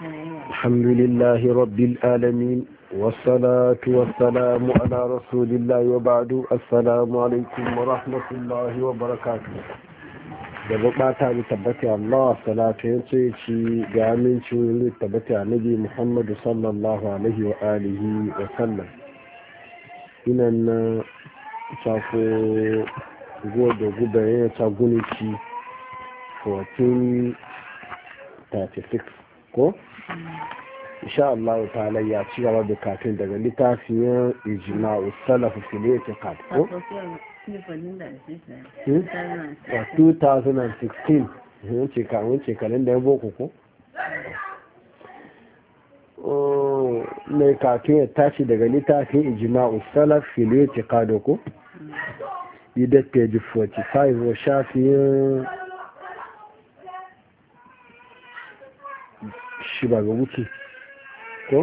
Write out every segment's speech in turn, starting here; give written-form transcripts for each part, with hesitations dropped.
الحمد لله رب العالمين والصلاة والسلام على رسول الله وبعد السلام عليكم ورحمة الله وبركاته da bukata da tabbata Allah salatu ya ce ci ga amincin da tabbata Nabi Muhammad sallallahu alaihi wa alihi wa sallam inan na safo godo gubaye ya ta gunici 1436 ko insha Allah ta'ala ya ci gaba da kafin daga littafin ijma'u salaf fil i'tiqad ko 2016 wuce kalenda ya boko ko mai kafin ya tashi daga littafin ijma'u salaf fil i'tiqad ko idan page 45 wa shafiyin shi ba ga wuce ko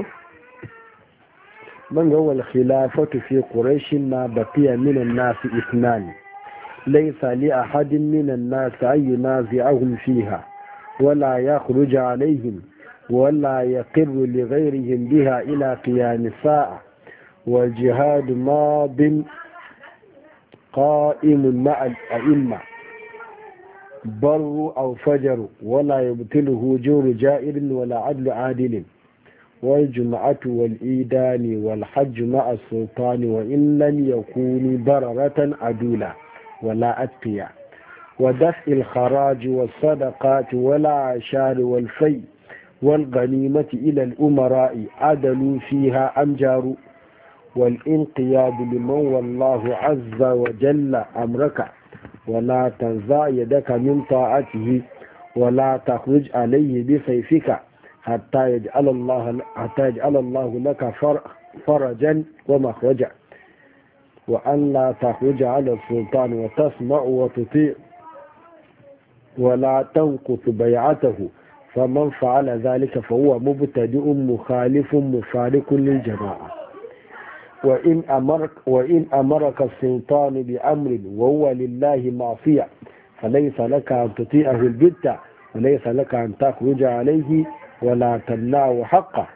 من هو الخلافة في قريش ما بقي من الناس اثنان ليس لأحد من الناس أن ينازعهم فيها ولا يخرج عليهم ولا يقر لغيرهم بها إلى قيام الساعة والجهاد ماض قائم مع الأئمة بر أو فجر ولا يبطله جور جائر ولا عدل عادل والجمعة والإيدان والحج مع السلطان وإن لم يكونوا ضررة عدولا ولا أتقيا ودفع الخراج والصدقات والعشار والفي والغنيمة إلى الأمراء عدلوا فيها أمجار والانقياد لمن والله عز وجل أمرك ولا تنزع يدك من طاعته ولا تخرج عليه بسيفك حتى يجعل الله لك فرجا ومخرجا وأن لا تخرج على السلطان وتسمع وتطيع ولا تنقص بيعته فمن فعل ذلك فهو مبتدئ مخالف مفارق للجماعة وإن أمرك السلطان بأمر وهو لله معصية فليس لك أن تطيعه البتة وليس لك أن تخرج عليه ولا تمنعه حقه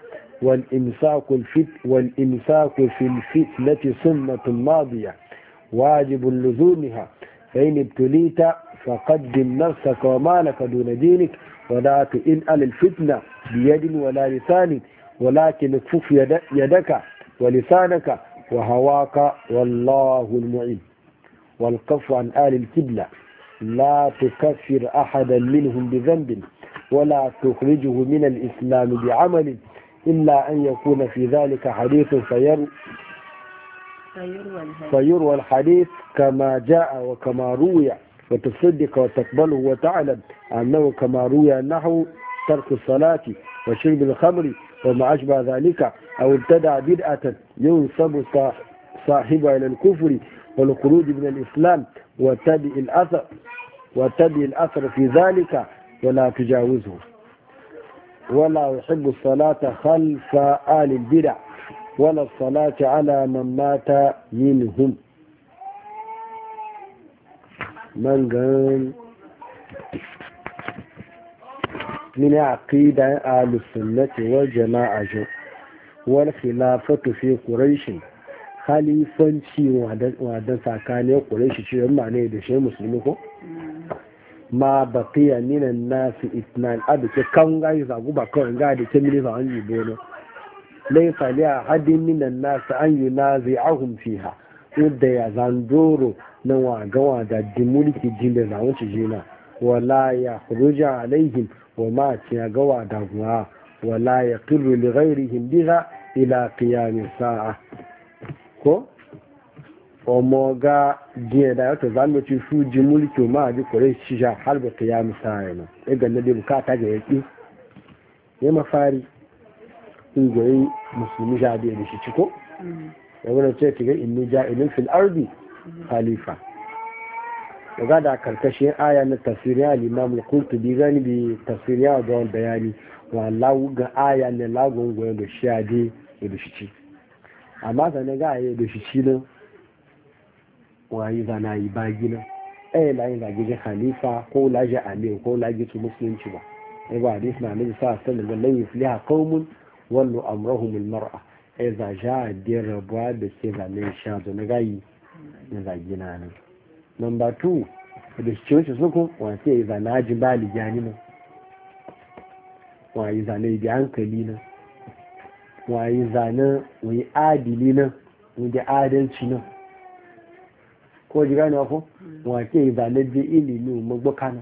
والإمساك في الفتنة سنة ماضية واجب لزومها فإن ابتليت فقدم نفسك ومالك دون دينك ولا تئن على الفتنة بيد ولا لسان ولكن اكفف يدك ولسانك وهواك والله المعين والكف عن آل الكبلة لا تكفر أحدا منهم بذنب ولا تخرجه من الإسلام بعمل إلا أن يكون في ذلك حديث فيروى الحديث كما جاء وكما روي وتصدق وتقبله وتعلم أنه كما روي أنه ترك الصلاة وشرب الخمر وما أشبه ذلك أو ابتدع بدعة ينسب صاحبها إلى الكفر والخروج من الإسلام وتبع الأثر في ذلك ولا تجاوزه ولا يحب الصلاة خلف آل البدع ولا الصلاة على من مات منهم من قال من عقيدة آل السنة والجماعة والخلافة في قريش خليفة وعدن ساكاني قريش شيء معنى ده شيء مسلمكم ma baqiya minan nasi itnan abu ke kan gai zagu ba kawai ga da ke mili an yi bono laysa li ahadin minan nasi an yunazi'ahum fiha udda ya zandoro na wa da dimulki jin da zawon ci jina wala ya khuruja alaihim wa ma ci ga wa da guwa wala yaqirru li ghayrihim biha ila qiyam sa'a ko ọmọ ga díẹ̀ da yàtọ̀ zanu ci su ji mulki ma ji kore shisha har ba kiyami sai na e ganna da bukata ga yaki ya mafari ungoyi musulmi ja da shi ciko ya wannan ce kiga inni ja'ilun fil ardi khalifa daga da karkashin aya na tafsiri al-imam al-qurtubi gani bi tafsiri ya da bayani wallahu ga aya ne lagun goyen da shi ade da shi amma sanan ga aya da shi ne wayi zana yi bagi na layin zage khalifa ko laje amir ko laje su musulunci ba ba hadis na nabi sallallahu alaihi wasallam lan yufliha qaumun wallu amrahum almar'a idza jaa dirba da ke da ne sha da na gayi na zagina nan number 2 da shi ce su ko wa sai idza naji bali jani nan wa idza ne bi hankali nan wa idza nan wa adili nan wa adalci nan ko ji gane ko wa ke idza ne bi ilimi mu gbokana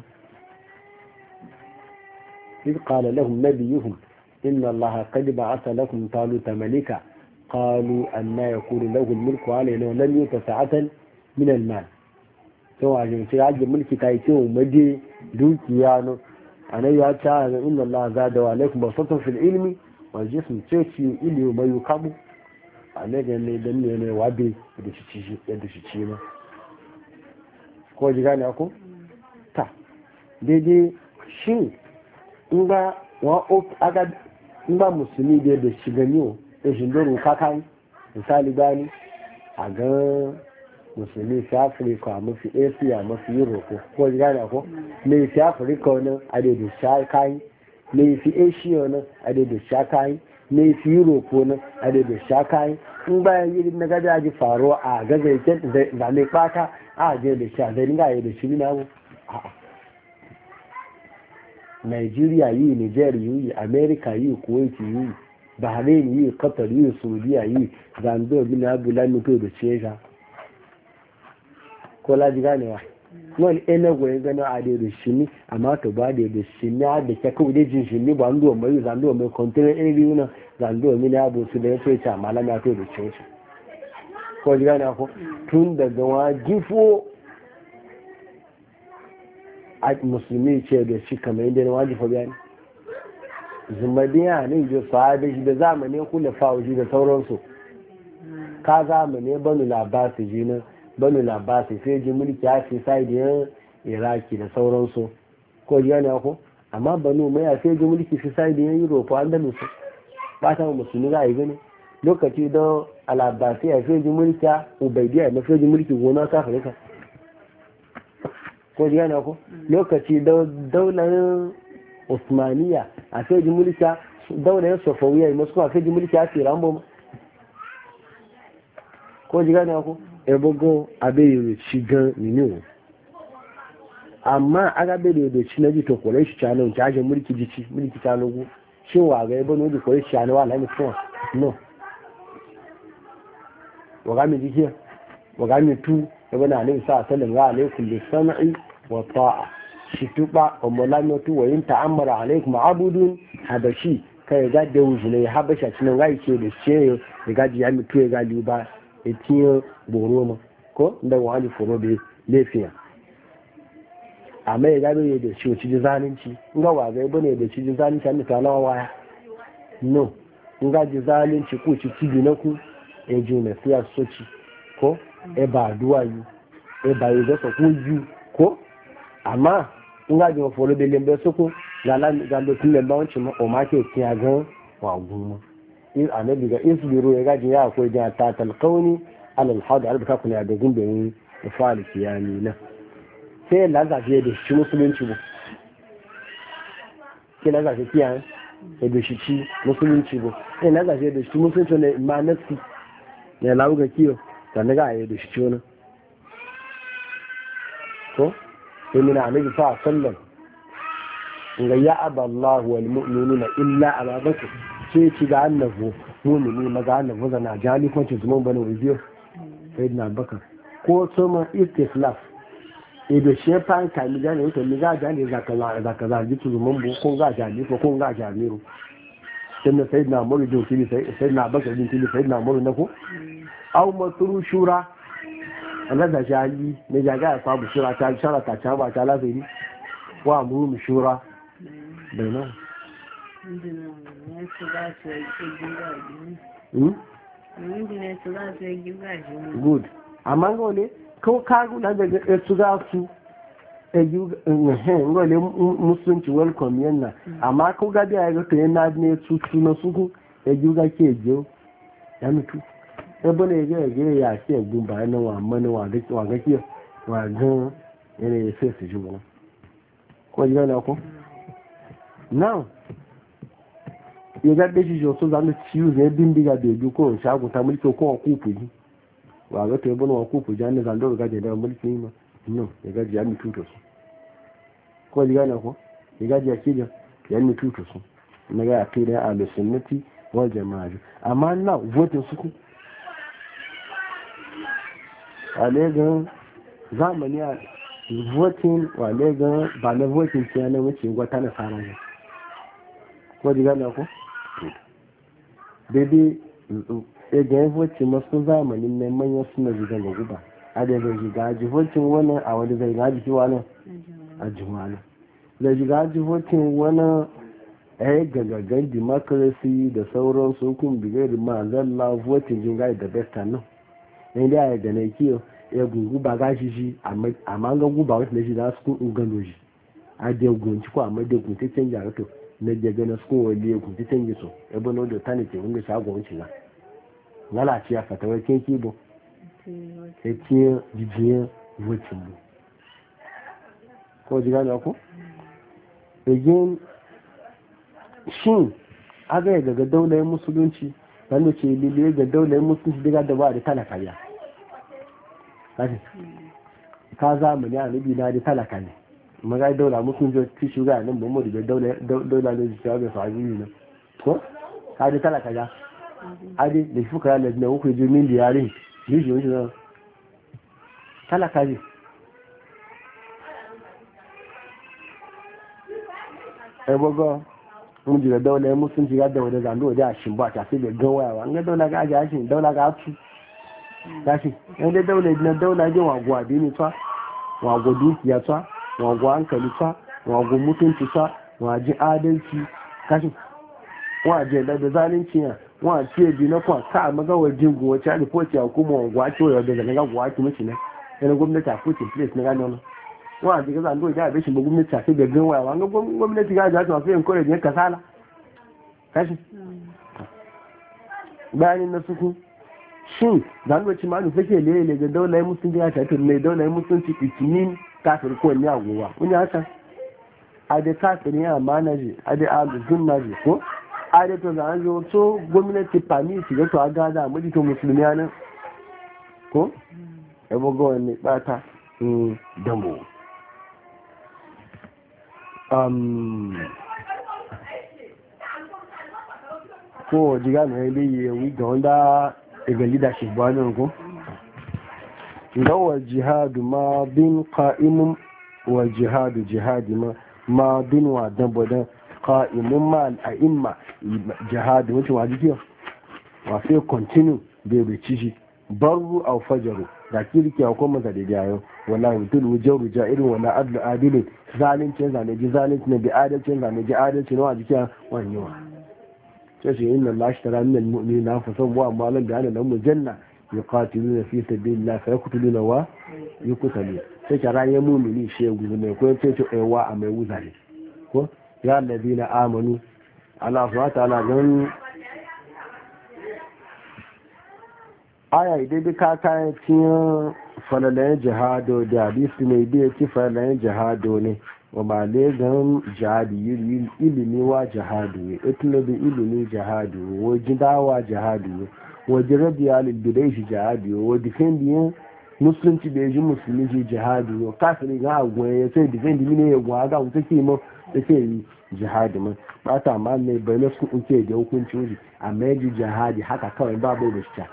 إذ قال لهم نبيهم إن الله قد بعث لكم طالوت ملكا قالوا أن يكون له الملك علينا ولم يؤت سعة من المال سواء عجل سيعجل الملك تايتون مدي دوكيانو أنا يأتى إن الله زاد عليكم بسطة في العلم والجسم تيتي إلي وما يقام أنا جاني دمي أنا وابي يدشيشيما ko ji gane ako ta daidai shin in ba musulmi da shiga niyo da shindoro kakan misali gani a ga musulmi fi afirka mafi asia mafi europe ko ji gane ako mai fi afirka wani adadin shakai mai fi asia wani adadin shakai mai fi europe wani adadin shakai in bayan yi na gada ji faruwa a gazaiken zane fata a je da sha zai ga yi da shi na a'a Nigeria yi, Niger yi, America yi, Kuwait yi, Bahrain yi, Qatar yi, Saudiya yi, Zando bin Abdullah mutu da Cesha. Ko laji ganewa. Wani ene goyi gano a da shi ni, amma to ba da shi ni da ke kawo da jin shi ni ba ndo mai Zando mai kontina iri na Zando min abu su da ya ce ta malama to da Cesha. Ko ji ganewa ko tun daga wajifo a musulmi ce da shi kamar yadda na wajifa bayani zumadiya ne da sahabi shi da zamanin kula fawuji da sauransu ka zamanin banu labasi ji nan banu labasi sai ji mulki a fi sai da iraki da sauransu ko ji yana ko amma banu mai a sai ji mulki fi sai da europe andalusu ba ta musulmi za a yi gani lokaci don alabasi a sai ji mulki a ubaidiya na sai ji mulki gona ta afirka ko ji yana ko lokaci daular osmaniya a fejin mulka daular sofawiya masu kuma fejin mulki a tsira mboma ko ji yana ko ebogo abin shigan niniwo amma aga bere da ci na jito kore shi canon ta ajin mulki jici mulki canogu shin wa ga ebe n'oge kore shi canowa na mi fún no waga mi jikiya waga mi tu ebe na alaihi sallam ga alaikum bi sam'i wa ta'a shi tuba umulami tu wa yin ta'ammara alaikum abudun habashi kai ga da wuji ne habasha cinan ga yake da shi ya ga ji ya mi tu ya ga liba etiyo boroma ko da wani furo be lefiya amma ya gabe da shi ci zalunci in ga wa ga bane da ci zalunci an ta lawa waya no in ga ji zalunci ku ci tibi na ku e ju na fiya soci ko e ba duwa yi e ba yi da so ku ju ko amma in ga ji ma foro be lembe so ku ga lo tun lemba wancin ma o ma ke kiya ga wa guma in annabi ga isbiru ya gaji ya akwai da ta talqauni alal hada alba kuna da gumbe yin fa'al kiyami na sai lazafi da shi musulunci bu sai lazafi kiyan da shi ci musulunci bu sai lazafi da shi musulunci ne ma nafsi ne lauga kiyo dan ga ayi da shi ci wani to sai mina annabi fa sallam ga ya aballahu wal mu'minuna illa ababaka sai ci ga annabu mu'mini maga annabu zana jali ko ci zuman bane wiyo sayyidina bakar ko sama istiflaf ido shefan kami jani wato mi ga jani zaka za ji tuzu mambu ko ga jani ko ga jamiru sai sayyidina umar din tili sayyidina bakar din tili sayyidina umar na ko aw matru shura Allah da jali ne jaga ya sabu shura ta shara ta ta ba ta lafi wa mu shura bai nan good amma ga wale ko kagu na daga su za su ngole musulunci welcome yana amma ko ga biya ga to yana ne su na su eju ga ke je ya mutu e bane ga ya ce gun ba nan wa mana wa ga ke wa ga yana sai su ji mu ko ji na ko now ya gaɗe shi josu za mu ciwo zai bindiga da biyu ko shago ta mulki ko wa kufu ji wa ga to yabon wa kufu ji an zan dole gaje da mulki ma no ya gaje ya mutu to su ko ji gane ko ya gaje ya kije ya mutu to su na ga akida al-sunnati wal jama'a amma na vote su ku alegan zamani a voting wa alegan ba na voting ce na wuce gwata na fara ne ko ji gane ko daidai ga voting masu zamanin na manyan suna jiga ga guba a da zai jiga ji voting wani a wani zai gaji kiwa nan a jiwa zai jiga ji voting wani gagagan democracy da sauransu kun bigari ma zalla voting jin gai da best nan inda ya gane kiyo ya gugu ba gashi shi amma ga guba wata na shi za su kun gano shi a da gunci ko amma da gunci canja rato na jaga na su wali ya gunci canja so ya bano da tani ke wanda shago wuce na lalace ya fata wai kin kibo sai ke jijiyan voting ne ko ji gane ko again shin aga ya daga daular musulunci wanda ce liliye ga daular musulunci daga da ba da talaka ya ka zamani a nabi na da talaka ne maga daular musulunci ci shuga nan ba mu da daular da zuciya bai faru ne nan ko ka da talaka ya adi da shi fuka yana da uku jirgin da yare ne shi wani talaka ne ebogo mun ji da daula mun sun ji da wanda zando da shin ba ta sai da gawayawa an ga daula ga aja shin daula ga tu tashi an da daula na daula jin wagwa bi ni fa wagwa dukiya fa wagwa hankali fa wagwa mutunci fa waji adalci kashi waje da zalunci ya wa ce bi na kwa ka maga wajin go wace a report ya kuma wagwa ce wa da ga gwa ki mishi ne yana gwamnati a put in place na gano wa ji ga zando da abin shi ba gwamnati ta sai da ganwa wa ga gwamnati ga ja ta sai encourage ne kasala kashi bayanin na suku shin zando ci ma fake lele ga daulai musulunci ya tafi ne daulai musulunci itinin kafir ko ne agowa wani haka a da kafir ya manaji a da aluzun naji ko a da to zan zo to gwamnati fami shi ga to aga da mu to musulmi ne ko ya bugo ne bata dambo ko jiga na ile wi ga wanda daga leadership ba nan ko dawa jihadu ma bin qa'imun wa jihadu jihadi ma bin wa dambodan qa'imun ma al'imma jihadu wato wa jikiyo wa sai continue da bai ci shi barru aw fajaru da kirki ko maza da jayo wallahi mutul wujaru ja'irin wala adlu adilin zalincin zane ji zalincin ne bi adalcin zane ji adalcin wa jikiya wani wa sai shi inna Allah ashtara min almu'minina anfusahum wa amwalahum bi anna lahum janna yuqatiluna fi sabilillah fa yaqtuluna wa yuqtalun sai ka raye mu'mini shegu ne ko sai to aiwa a mai wuzare ko ya alladina amanu Allah subhanahu wa ta'ala gan aya idai duka kayan cikin falalayen jihado da hadisi mai biya ci falalayen jihado ne wa ba legan jihadi ilimi wa jihado ne itilobi ilimi jihado wa jidawa jihado ne wa jirabiya lilbidai shi jihado wa difendiyin musulunci da ya ji musulmi shi jihado ne kafin ga agwai ya sai difendi mine ya gwa ga wuta ke ma da ke yi jihadi ma ba ta ma mai bayan su uke da hukunci wuce amma ya ji jihadi haka kawai babu da shi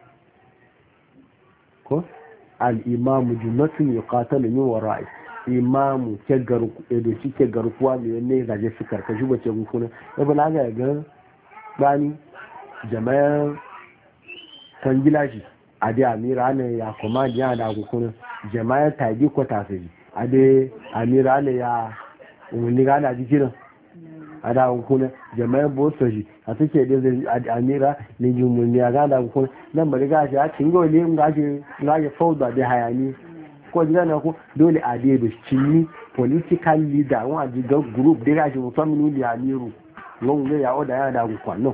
ko al'imamu junnatun ya katalu min wara'i imamu ke garkuwa mai ne zaje su karkashi bace gukuna ya bala ga ga bani jama'ar kwangila shi a da amira ne ya kuma jiya da gukuna jama'ar tagi ko tafi a da amira ne ya wani gana jikinan a da hukuna jama'ar bosa shi a suke da zai amira ne jimun ya gada hukuna nan bari gashi a cikin gawa ne gashi fauda da hayani ko jiga na ku dole a da cinni political leader wani jiga group da gashi musamman da amiru wani zai yawo da yana da hukuna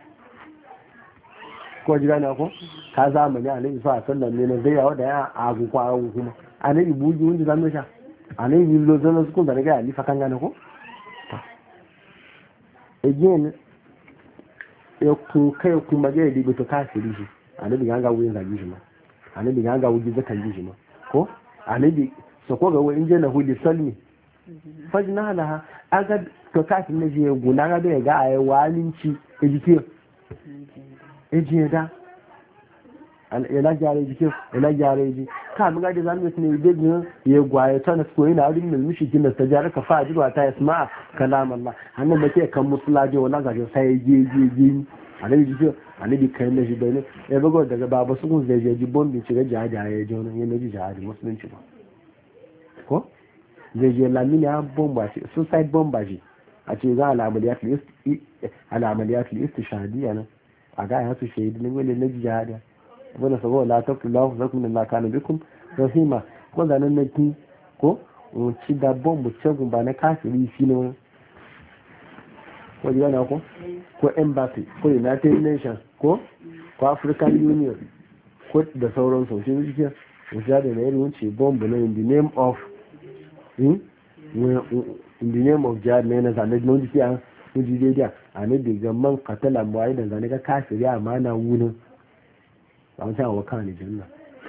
ko jiga na ku ka zamani a nabi sa sallan ne na zai yawo da yana a hukuna kuma a nabi buji wanda zan sha a nabi lo zan su kun da ga alifa kan gane ko again ya kun kai kuma ga yadda to kafiri shi annabi ga wuyin zagi shi ma annabi ga wuyin zakan ji shi ma ko annabi so ko ga wuyin jana hudi salmi fajna laha aga to kafin ne je guna ga da ga ayi walinci ejike ejiye da ila jare ejike ila jare eji ka mun ga da zamu ne da ya gwaye ta ko ina arin min mishikin da tajara ka fa ajwa ta yasma kalam Allah hannan make kan musulaje wala ga sai je annabi ji annabi kai ne shi bane ya bago daga baba su kun zai je bombin shiga jihadi ya je wannan yana ji jihadi musulunci ba ko zai je lamini a bomba shi suicide bomba shi a ce za al'amaliyat istishhadiyya nan a ga ya su shahidi ne wale na jihadi wanda sabo la taqullahu lakum min ma kana bikum rahima ko zanan naki ko ci da bombu ce ba na kafiri shi ne ko yana ko embassy ko United Nations ko African Union ko da sauran su shi ne ke da na irin wuce bombu na in the name of jihad ne na zane na wuce an wuce daidai a ne da man katala mawai da zane ka kafiri a mana wunin a wancan awa kan janna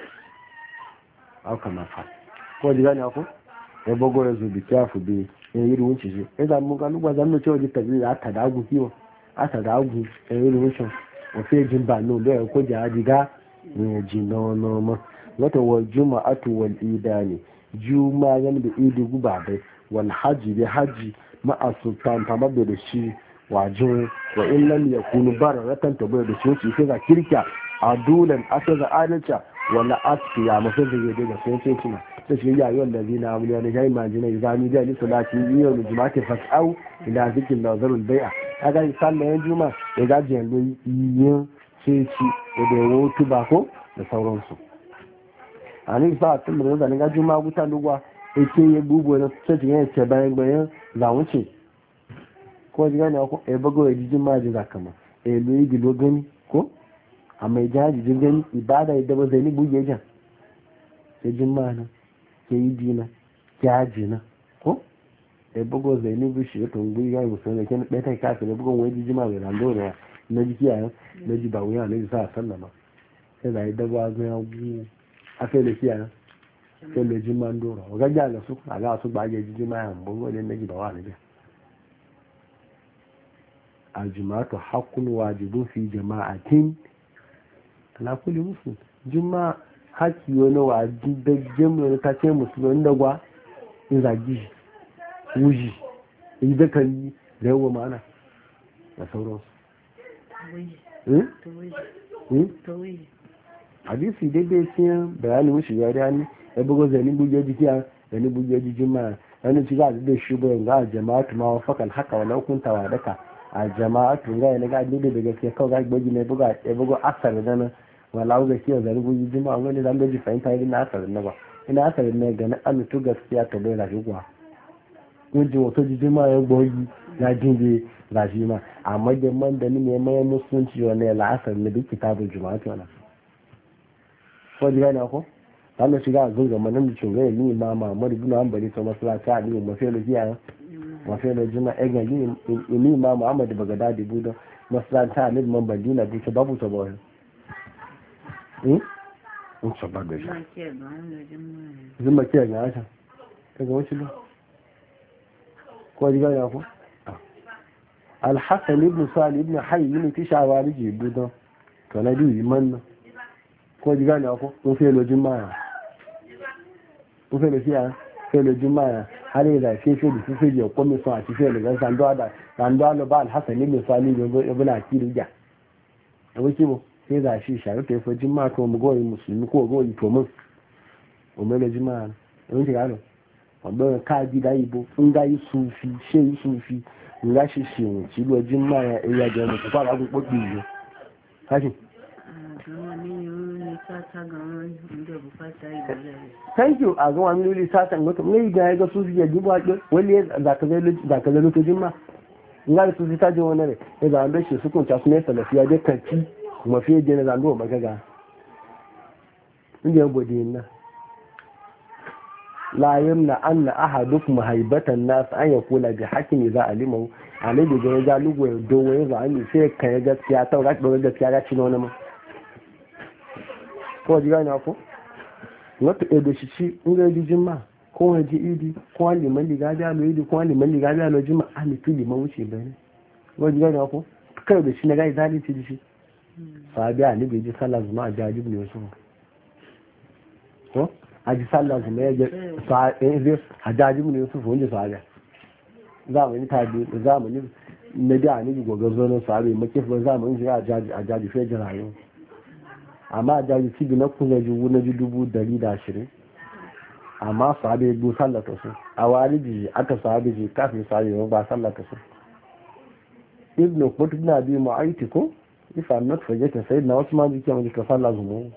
auka mafa ko ji gani ako ya bago ya zubi kyafu bi ya yi ruwunci shi ya zama ga lugba zan cewa ji tabi da aka dagu kiwo aka dagu ya yi ruwuncin wafe jin ba no da ya ko jihadi ga ne ji na wani ma wata wal juma'atu wal idani juma yan da idi guba bai wal haji da haji ma'a sultan ta mabe da shi wajin wa in lam yakunu bararatan tabai da shi sai ga kirkiya adulan aka ga adalca wala askiya masu zai daga sai ce cina sai shi ya yi wanda zina abu ne ya yi majina ya zami da alisu lati yi yau da jima'ati fasau ila zikin da zarul bai'a a ga sallah yan juma ya gaji yanzu yin ceci da yawo tuba ko da sauransu a ne sa a tun da zane ga juma guta lugwa ya ke ya bubu na ceci ya ce bayan bayan zawuce ko ji gane ko ya bago ya jijin ma ji zakama ya lo yi bilo gani ko a mai jihadi jirgin ibada yadda ba zai ni buge jan ke jin mana ke yi dina ke haji na ko ya bugo zai ni bushi ya tungu ya yi musulun da ke ɗaya ta kasa da bugon wani jijima mai rando da na ji kiyaye na ji ba wuya na ji sa sallama sai da yadda ba zai yagu a sai da kiyaye sai da jima dora wa gajiya ga su a ga su ba ga jijima ya bugo da na ji ba wa na ji aljumatu haqqun wajibun fi jama'atin ala kulli muslim juma haki wani wa daggen wani ta ce musulmi da gwa in zagi wuji in da kan yi da yawa ma'ana da sauransu hadisi daidai cikin bayanin mushi ya da ni ya bugo zani buge jikiya zani buge jijima wani ci za a da shi bayan ga jama'atu ma wa fakal haka wa laukunta wa daka a jama'atu ga yana ga daidai da gaskiya kawai ga gbaji ne ya bugo asar da nan wala ga kiyo da rubuji jima wani zan daji fahimta irin na asarin na ba ina asarin ne ga na amitu gaskiya to bai rafi kuwa wajen wato jijima ya gbogi na jinje rafi ma amma da man da ni ne mai musulunci wani ya la'asar na duk kitabun juma'a ke wani ko ji gane ko ta da shiga a zunga manan da cin gaya ni ma mamadu bin hanbali to masalata a liyu mafi da kiyaye mafi da jima ya ga ni ma muhammadu bagadadi budan masalata a liyu man bandina duka babu ta bawa in saba da shi zuma ke ga haka daga wacce lo ko ji gaya ko al-hasan ibn salih ibn hayy min tishawari ji budan to na biyu man ko ji gaya ko ko fe lo juma ko fe lo siya fe lo juma hare da fe fe da fe je ko mi so ati fe lo ga sando lo ba al-hasan ibn salih ibn akil ja wuce bo sai za shi shari ta yafi jima to mu goyi musulmi ko goyi to mun umar jima ne wani gano wanda ka ji da ibo in ga yi sufi she yi sufi in ga shi shi mu ci lo jima ya iya da mu ko ba ku koki ne kashi thank you a ga wani luli satan goto ne ga ga sufi ya duba ke wani za ka ga lokacin jima in ga sufi ta ji wani ne ya ga da shi su kun ta su ne salafiya da kanci kuma fiye da na zanduwa magaga inda ya gode na layin na an na aha duk mahaibatan nasu an ya kula da hakin za a limahu a ne da ga lugu ya dogo ya zai sai ka ya gaskiya ta ga gaskiya ga cin wani ma ko ji gane ko wato edo shi in ga jin ma ko wani ji idi ko wani liman liga biya lo idi ko wani liman liga biya lo jima a mitu liman wuce bane ko ji gane ko kai da shi na ga zalunci da shi sahabi a nabi ji sallah zuma a jaji ne wasu ko a ji sallah zuma ya je a jaji ne wasu wanda sahabi zamani ta bi zamani na da ne gogo zo na sahabi make fa zamani ji a jaji fe jirayo amma a jaji cibi na kuna ji wuna ji 120 amma sahabi bu sallah ta su a waliji aka sahabi ji kafin sahabi ba sallah ta su ibnu qutb na bi mu'ayti ko if I'm not forgetting sayyidina Usman ji kiyama ji ka sallah zumu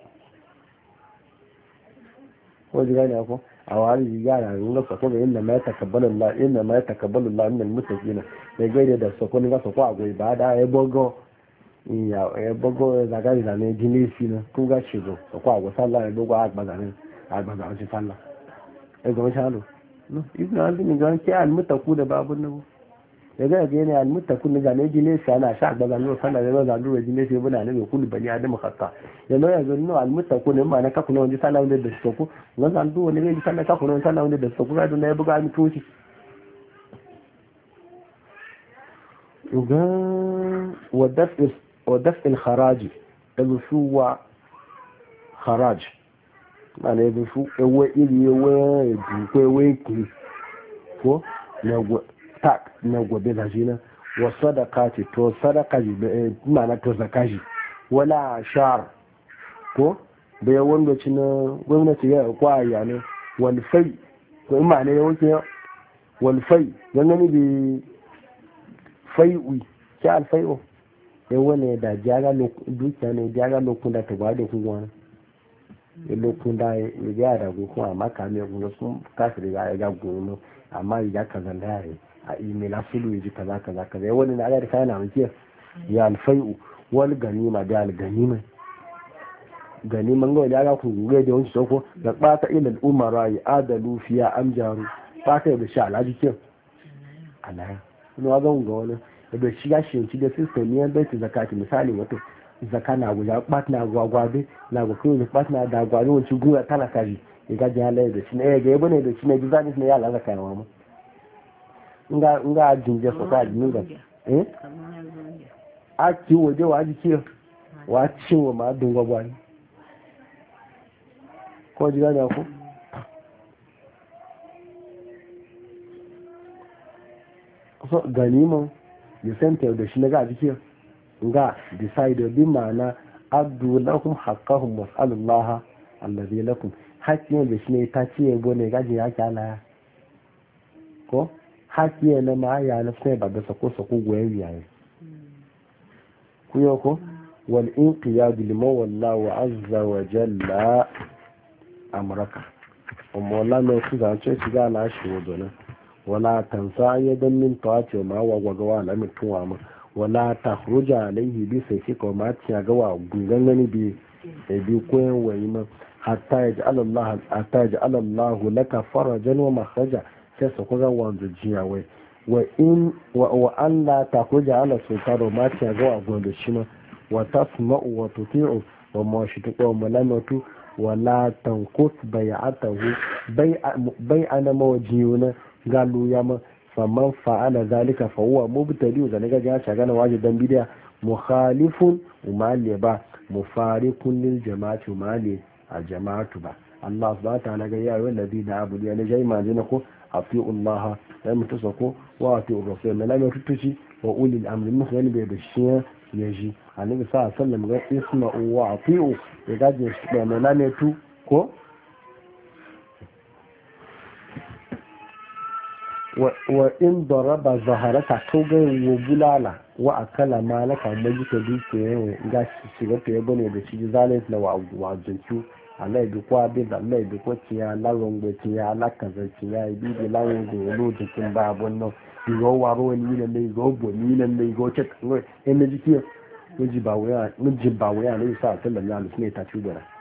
ko ji gane ko a waliji gara ne ga sako inna ma takabbalu Allah min al-muttaqin sai gaide da sako ne ga sako a goyi ba da ya bogo ya bogo da ga da ne dinisi na ku ga shigo sako a go sallah ya bogo a gbaza ne a gbaza a ci sallah ga mashalo no ibnu azmi ga ke al-muttaqu da babun nan ya ga ne al-muttaqun ga ne dinisi ana sha gbaza ne sallah da za duro dinisi buna ne kullu bani adam khata ya no ya no al-muttaqun ma na ka kuna wani sallah wanda da sako wannan duro ne ga sallah ka kuna sallah wanda da sako ga ne buga mi tuci ugan ودفع الخراج الوشوع خراج معنى الوشوع هو إلي ويكي ko na gobe da shi na wasu da kati to sadaka ji ma'ana to zakaji wala shar ko da ya wanda ci na gwamnati ya kwaya ne walfai ko in ma'ana ya wuce walfai gangani bi fai'u ki alfai'u wani da jaga dukiya ne jaga lokun da ta ba da kuma wani lokun da ya ga da kuma amma kamar kuma sun kafin ya ga gono amma ya kaza da ya a email sulu yaji kaza kaza kaza wani na da kana muke ya alfai'u wal ganima da al ganima ganiman ga ya ga ku gure da wani soko da bata ilal umara ya adalu fiya amjaru bata da sha alaji ke alaya ina ga wani da shiga shi da system ne bai ta zakati misali wato zaka na guja patna gwagwabe na go kuma patna da gwagwabe wancin guya talaka ji ya ga jala da shi ne ga yabo ne da shi ne bizani ne ya la zaka yawa mu nga jinje so ka jinga a ki waje wa ji ke wa ci wa ma dun gwagwani ko ji ga ko so ganimo the center da shi na ga jike ga decide bi ma'ana abdu lahum haqqahum was'alullah allazi lakum hakkin da shi ne ta ce gone gaji ya kyala ko hakki ne ma ya na sai ba da sako goyen yayi ku yo ko wal inqiyad liman wallahu azza wa jalla amraka amma la no su ga ce shiga na shi wodona wala tansa yadan min tawace ma wa gwagawa na mutuwa ma wala takhruja alaihi bi sai shi ko ma tiya ga wa gungangani bi sai bi koyan wayi ma hatta yaj'al Allah laka farajan wa makhraja sai su kuga wanda jiya wai wa an la takhruja ala sultano ma tiya ga wa gondo shi ma wa tasma'u wa tuti'u wa ma shi tuqo malamatu wala tanqut bai'atahu bai'ana mawjiyuna galu ya ma faman fa'ala zalika fa huwa mubtadi da naga ya shaga na waje dan bidiya mukhalifun umali ba mufariqun lil jama'ati umali al jama'atu ba Allah subhanahu wa ta'ala ga ya ayyuhal ladina abudu ya najai ma jina ko atiu Allah ya mutasako wa atiu rasul na mai tutuci wa ulil amri musulmi bai da shi yaji annabi sallallahu alaihi wasallam ga isma'u wa atiu ya gaje shi da mai tu ko wa in daraba zaharaka ko ga wo bulala wa akala malaka maji ta duke yayin ga shi shiga ta yabo ne da shi zalais na wa jinki Allah bi kwa bi da Allah bi ko tiya la rongo tiya la kaza tiya bi bi la rongo lo jikin babun no go waro ni ne go bo ni ne go ce ko en ne jiki ji ba waya ne sa sallallahu alaihi wasallam ta ci gora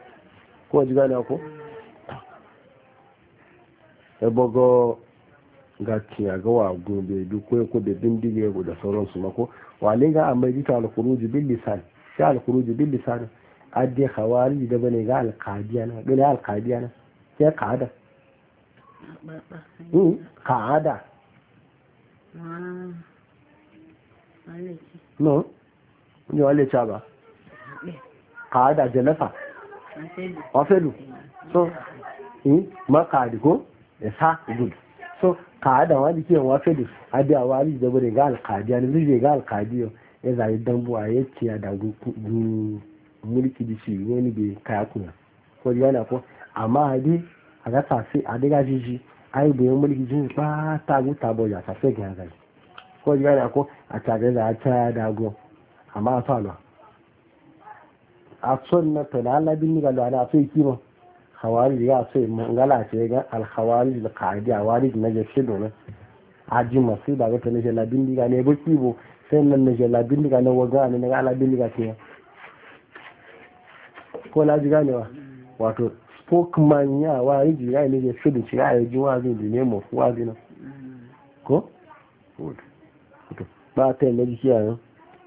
ko ji gane ko ebogo ga tiya ga wa gobe duk ko da bindige da sauransu mako wale ga amma jita al-khuruj bil lisan sai al-khuruj bil lisan adde khawari da bane ga al-qadiyana gane al-qadiyana sai qada qada no ni wale cha ba qada jalasa afelu so makadi ko sa good so qada wani ke wa felu adde awari da bane ga al-qadiyana zai ga al-qadiyo ya zai dambu a yake ya da mulki da shi wani bai kaya kuna ko yana ko amma hadi a ga tafi a daga jiji ai bai mulki jin ba ta guta bo ya tafi ga ga ko yana ko a tare da ta dago amma fa lo a sunna to da Allah bin ga da sai kima hawari ya sai mangala ce ga al hawari al qaidi hawari na je shi don aji masu da ga tana la bin ga ne baki bo sai nan na jela bindiga na waga ne na ala bindiga ke ko la ji ganewa wato spokesman ya wa yi jira ne ya fi da shi ya ji wa zai ne mu wa zai ko ba ta ne ji ya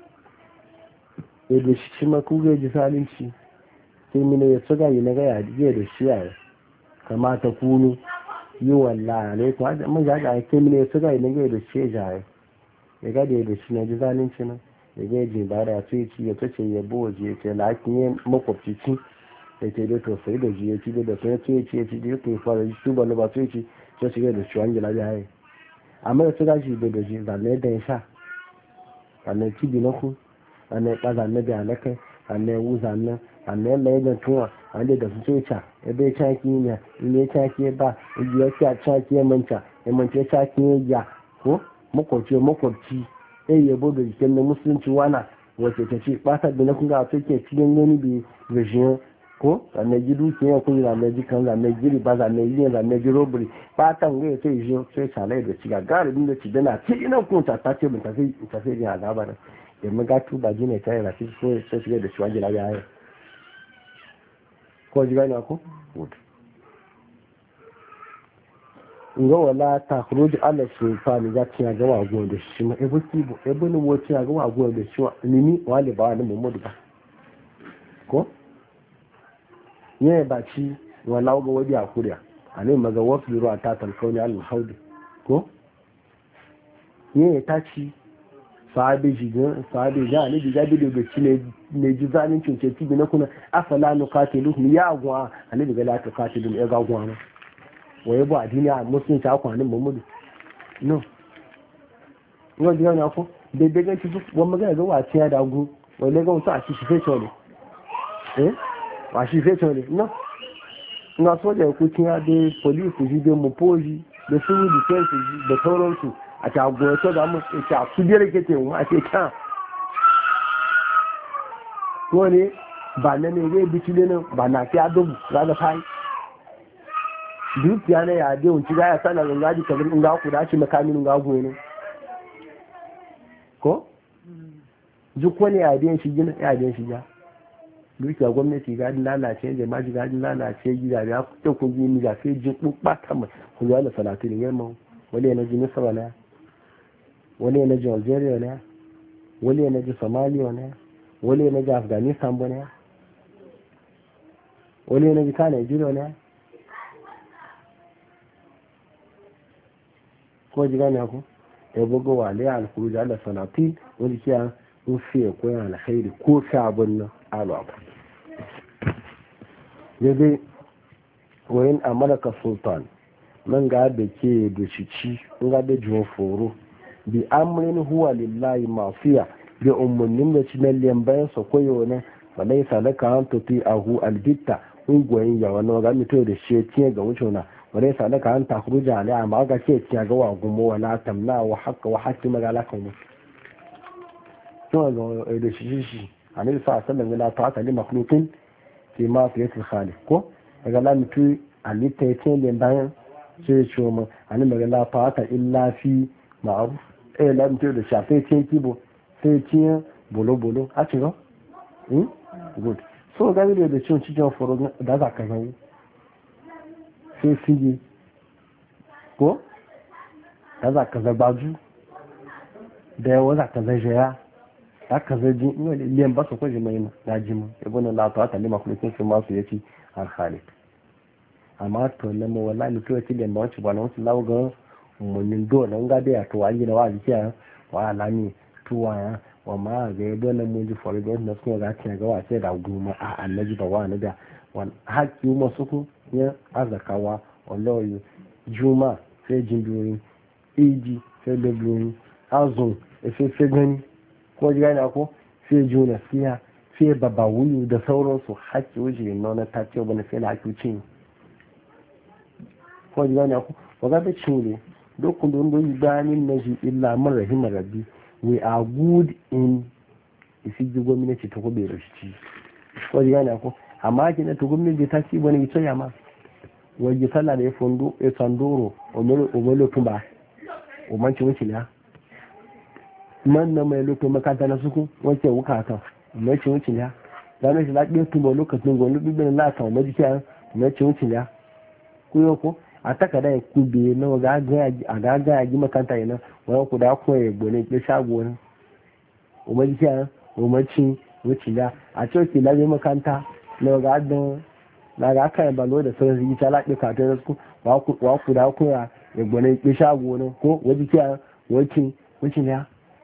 da shi ma ku ga ji salinci sai mine ya tsaga yi na ga ya dige da shi ya kamata kunu yi wallahi ne ko mun ga ga sai mine ya tsaga yi na ga da shi ya ya gade da shi na ji zalunci nan ya gaji ba da su ci ya tace ya bo waje ya ce lakin yin makwabci ci ya ce da to sai da ji ya ci da sai ya ci ya ci da to fara ji su ba ba su ci sai shiga da shi an gila da haye amma ya tsaka shi da ji zanne da ya sha zanne ci bi na ku zanne ka zanne da alaka zanne wu zanne zanne la ya tuwa wanda da su ce ca ya bai caki ne ne caki ba ya ci a caki ya manta caki ya ko makwabci sai yabo da jikin na musulunci wana wace ta ce ɓatar da na kunga a suke cikin gani da gashin ko zane ji dukiya kun zane ji kan zane ji riba zane yi zane ji robbery ɓatan gaya sai shi sai salai da ciga garibin da ci dana ce ina kun ta ce bin ta sai jin azaba da yamma ga tuba ji ne ta yi rafi so sai shiga da shi wajen lafiya ya ko ji gani ko nga wala ta khuruj ala sultan ga tiya ga wago da shi ma ebo kibo ebo ni wo tiya ga wago da shi nini wale ba ni Muhammadu ba ko ye ba ci wala ga wadi akuriya ane maga wafi ruwa ta talkauni al haudi ko ye ta ci sahabi ga ne diga bi da ci ne ji zanin cince tibi na kuna afala nuqatiluhum ya agwa ane diga la tuqatilum ya ga agwa na waye ba duniya musulunci a kwanin mamudu no yau da yau na ko daidai ganci duk wani magana ga wace ya dagu wani ga wasu a shi fecho ne a shi fecho ne no na soja ya kucin ya da polisi shi da mupoji da civil defense da sauransu a ta goyato da mu a su biyar ke te mu a ce kan wani ba na ne zai bici ne ba na fi adobu za da fayi dukiya na yade wunci ga ya sana gangaji kamar in ga ku da shi makamin ga goye ne ko duk wani yade shi gina yade shi ja dukiya gwamnati ga din lalace jama'a ga din lalace gida ya ku kun ji mi ga sai jin bukata mai ku ya la salatu ne yamma wani na ji Misra ne wani na ji Algeria ne wani na ji Somalia ne wani na ji Afghanistan ne wani na ji Nigeria ne ko ji gane ku ya bugo wa la al-khuruj ala salatin wani kiya in fiye ko yana alkhairi ko sabon nan alwa yabe wayin amalaka sultan man ga da ke da shici ga da jiwo foro bi amrin huwa lillahi mafiya bi ummunin da cinan lembayan sa koyo ne falaisa laka an tuti ahu albitta ungoyin yawa no ga mito da shi tiye ga wucona wadai sadaka an takhruja alai amma ga ce ciya ga wagumo wala tamna wa haqqa wa haqqi magala kan mu to ga da shi annabi sallallahu alaihi wasallam la ta'ata li makhluqin fi ma fi khaliq ko daga la mutu alita yace ne bayan sai ce mu annabi la ta'ata illa fi ma'ruf la mutu da shafe ce kibo sai ce bolo bolo a ci go good so ga da cin cikin foro da za ka gani sai fige ko ta za ka zagbaju da yawa za ka zai jaya ta ka zai ji ina da liyan ba su kwaje mai na ji mu ya gwanin latawa ta lima kuma sun fi masu ya ci alhalik amma to na mu wala ni to ti liyan ba wacce ba na wasu lawo ga munin do na nga da ya to wani na wa ji ya wa alami tuwa ya wa ma ga ya dole mun ji fori da na kuma ga ta ga wa sai da guma a annabi da wa na da wan hakki mu su ku ya azakawa wallahi juma sai jindurin iji sai dablurin azun sai gani ko ji gani ko sai juna siya sai baba wuyu da sauransu haƙƙi wuce nuna ta ce wani sai haƙƙi cin ko ji gani ko ba ga da cin ne dokun don yi bayanin na shi illa man rahimar rabbi we are good in isi ji gwamnati ta ko bai rashi ko ji gani ko amma ki na to gwamnati ta ci wani ita ya ma waje sallah da ya fondo ya sandoro omelo tumba o manci wuce ne man na mai lokacin makanta na suku wace wuka kan manci wuce ne zanen shi laɗin tumba lokacin gwani bibin lata wa majikiya manci wuce ne ku yau ko a taka da ya kube na a gagaya gi makanta yana wani ku da kuma ya gwani ya shago wani o majikiya o manci wuce ne a coci labe makanta na gadon na ga aka yi balo da sauran rigita laɗe katon da su wa ku da kuma ya gwane ya shago ne ko wajen kiya wacin ya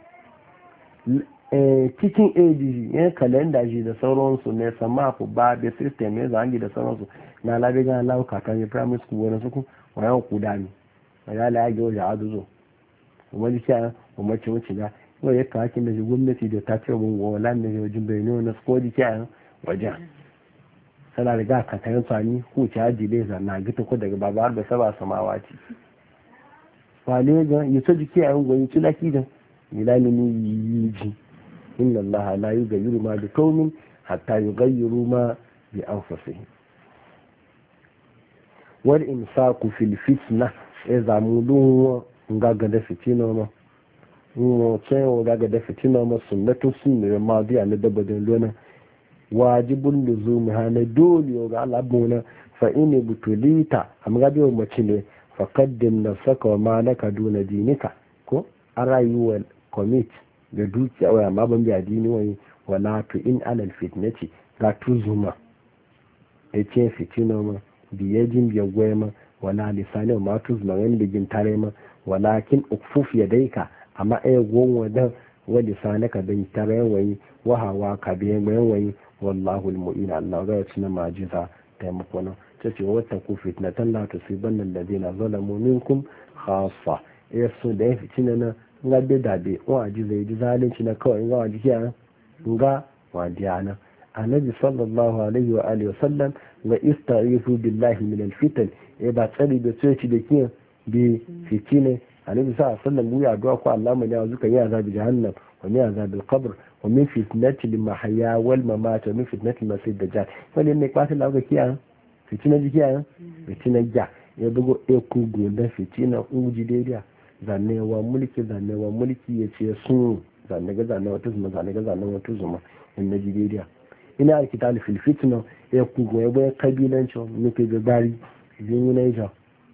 cikin age yan kalenda shi da sauransu ne sama ku ba da system ya zangi da sauransu na labe gana lau katon ya primary school wani suku wayan ku da ne a ya la yage wajen aduzo wajen kiya wacin ya yau ya kawakin da shi gwamnati da ta ce wala da shi wajen bai ne wani su ko kiya wajen tana riga ka tayin tsani huce haji bai zanna gita ko daga babu har da saba samawa ce wale ga yi ta jiki a yin gwani ci laki da milani ne yi ji inna allaha la yughayyiru ma bi qaumin hatta yughayyiru ma bi anfusihim wal imsaku fil fitna idza mudun ngaga da fitina ma mu ce o gaga da fitina ma sunnatu sunna ma biya na dabadin lona wajibun luzumi hana dole ga al'abuna fa ini butulita amma ga biyo mace ne fa qaddim nafsaka wa ma laka duna dinika ko arayuwal commit da dukiya waya ma ban biya dini wani wala tu in alal fitnati ga tuzuma yace fitina ma biyajin biya gwema wala lisani ma tuzuma wani bigin tare ma walakin ukfuf yadaika amma ay gonwa da wani sanaka bin tare wani wahawa ka biyan wani wallahu almu'in Allah ga yace na majiza taimako na tace wata ku fitnatan la tusibanna alladhina zalamu minkum khassa yaso da fitina na nga be dabe wa ji zai ji zalunci na kawai nga wa jiya nga wa diana annabi sallallahu alaihi wa alihi wasallam ga istaizu billahi min alfitan e ba tsari da tsoci da kiyan bi fitine annabi sallallahu alaihi wasallam ya addu'a ko Allah mai yawa zuka yi azabi jahannam wa min azabil qabr wa min fitnati al-mahya wal mamat wa min fitnati al-masih dajjal wani ne kwata la ga kiyan fitina ji kiyan fitina ja ya bugo e ku da fitina uji daidai zanewa mulki ya ce sun zane ga zane wata zuma zane ga zane wata zuma in na jidediya ina a kita da filfitina ya kugo ya bayan kabilanci nuke gabari zin yi naija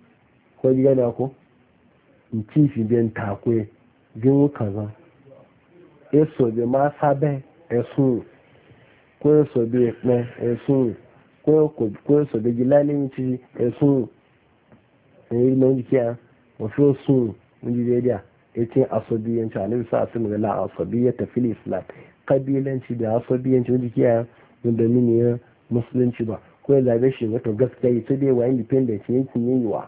ko ji gana ko in ci fi biyan takwe zin wuka za ya so bi ma sabe ya sun ko ya so bi ne ya sun ko ya so bi gilalin ci ya sun ya yi na jikiya wasu sun mun ji da yace asabiyanci annabi sa sun ga la asabiyata fil islam kabilanci da asabiyanci wanda kiyaye wanda mini ya musulunci ba ko ya zabe shi wato gaskiya ita dai wa independent yankin yayiwa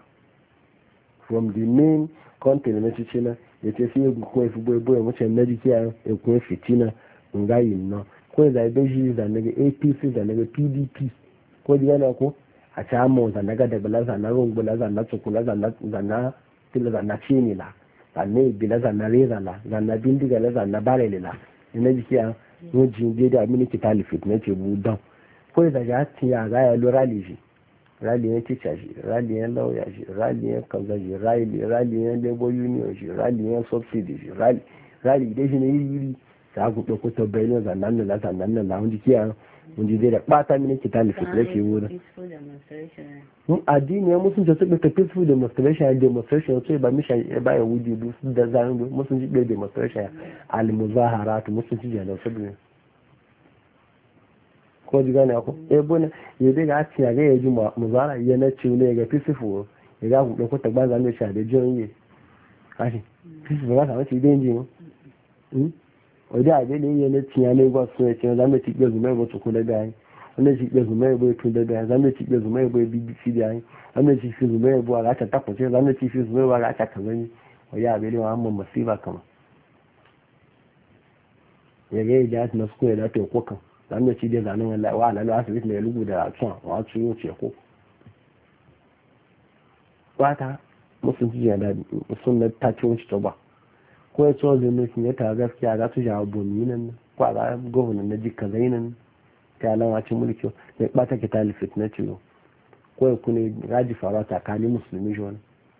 from the main country na cicina yace sai ku ko fi boy mutan na jikiya ya ko fitina ngayin no ko ya zabe shi da naga APC da naga PDP ko yana ko a chamo da naga da balaza na rungu balaza na tsukula na tilla zanna cini la zanne bila zanna reza la zanna bindiga la zanna barele la ina jikiya no jinje da mini kitali fitna ce budan ko da ga tiya ga ya lo rally shi rally ne ce shi rally ne lawyer shi rally ne kaza shi rally ne labor union shi rally ne subsidy shi rally dai shi ne yiri ta gudu ko to bayin zannan da zannan da mun ji kiya mun ji da bata mini kita fitna ke wurin mun addini ya musun ta suka peaceful demonstration sai ba mishan ba ya wudi du da zan musun ji demonstration al muzaharat musun ji da sabu ko ji gane ko bona ya dai ga tiya ga ya ji muzara ya na ci ne ga peaceful ya ga gudu ko ta ba zan sha da jonye kashi peaceful ga ta ci denji mu ọjọ́ àgbélé yẹn ní tiẹ̀ ní gbọ́ sún ẹ̀tì ọ̀dá méjì gbẹ̀zù mẹ́rin tó kún lẹ́gbẹ̀ẹ́ ayé ọ̀nẹ́jì gbẹ̀zù mẹ́rin bó tún lẹ́gbẹ̀ẹ́ ayé ọ̀nẹ́jì gbẹ̀zù mẹ́rin bó bbc di ayé ọ̀nẹ́jì fìzù mẹ́rin bó ara àṣà takùn sí ọ̀nẹ́jì fìzù mẹ́rin bó ara àṣà kàn lẹ́yìn ọjọ́ àgbélé wọn á mọ̀ mọ̀ sí ibà kàn. yẹ̀gẹ́ ìjà àti nọ sukùn ẹ̀dá tó ẹ̀kọ́ kan ọ̀nẹ́jì dé zànú wọn wà lálẹ́ àṣìbìtì ní ẹlúgbù dára tún àwọn tún yóò tiẹ̀ kó. wata musulunci yana sunna ta ci wani ta ba ko ya tsohon zai nufin ya ta gaskiya za su jawo bomi nan ko a ga gwamnan na jika zai nan ta alamacin mulki ya ɓata ki talifit na ciwo ko ya kune raji faruwa tsakanin musulmi shi wani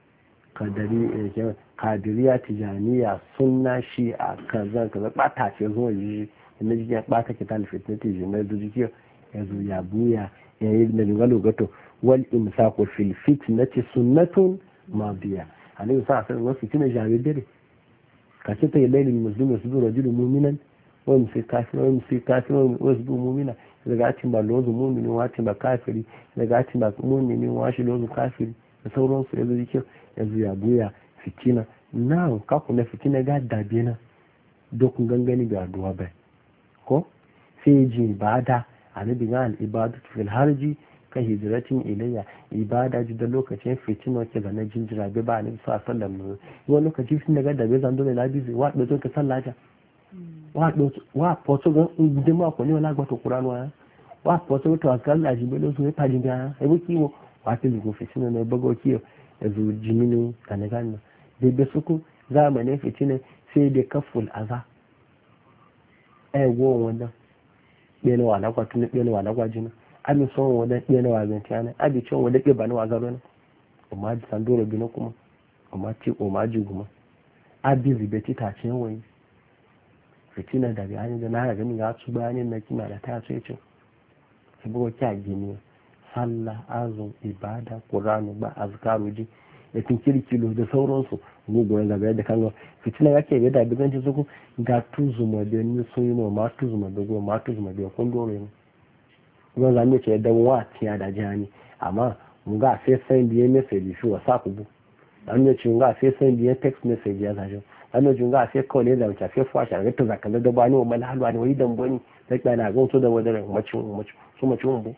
kadiriya tijaniya sunna shi a kaza ɓata ce zuwa yi na jikin ɓata ki talifit na ciwo na zuji ya zo ya buya ya yi na lugalo gato wal imsaku fil fitnati sunnatun madiya alayhi sa sai wasu fitina jawi dare kace ta yayin muslim yasbu rajul mu'minan wa yumsi kafir wa yumsi kafir wa yasbu mu'mina daga atin ba lozu mu'mini wa atin ba kafiri daga atin ba mu'mini wa shi lozu kafiri da sauran su yanzu yake yanzu ya buya fitina na ka kuna fitina ga dabe na dokun gangani ga duwa bai ko sai ji ibada annabi ga al ibadatu fil harji ka hijiratin ilayya ibada ji da lokacin fitina ke da na jinjira bai ba ni sa sallan mu wani lokaci sun daga da bai zan dole labi zai wa do ka sallaja wa poto ga ndima ko ni wala gba to qur'an wa wa poto to akalla ji belo so pa jinga e bo kiwo wa te go fitina ne bago kiyo e zu jimini kanagan de be suku zamanin fitina sai da kaful aza wo wanda bene wala kwa tun bene wala kwa jina ami son wada ɗaya na wajen tiyana abi cin wada ɗaya ba na wazaro ne amma ji sandoro bi na kuma amma ci oma ji guma abi zibe ci ta ce wani fitina da bi hanyar da na hana gani ga su bayanin na kima da ta ce ce su buga kya gini sallah azum ibada qur'ani ba azkaru ji da tun kirkilo da sauransu gugunan da bayar da kan fitina ya ke da bi ganci suku ga tuzuma da ni sun yi ma tuzuma da goma ma tuzuma da kun dore ne zan zame ce dan wa tiya da jani amma mun ga sai sai biye message shi whatsapp bu dan ne ce mun ga sai sai biye text message ya zaje dan ne mun ga sai call ne da ta sai fuwa ta ta zakalla da bani wa malhalwa ne wai dan bani sai kana ga to da wadare macin su macin bu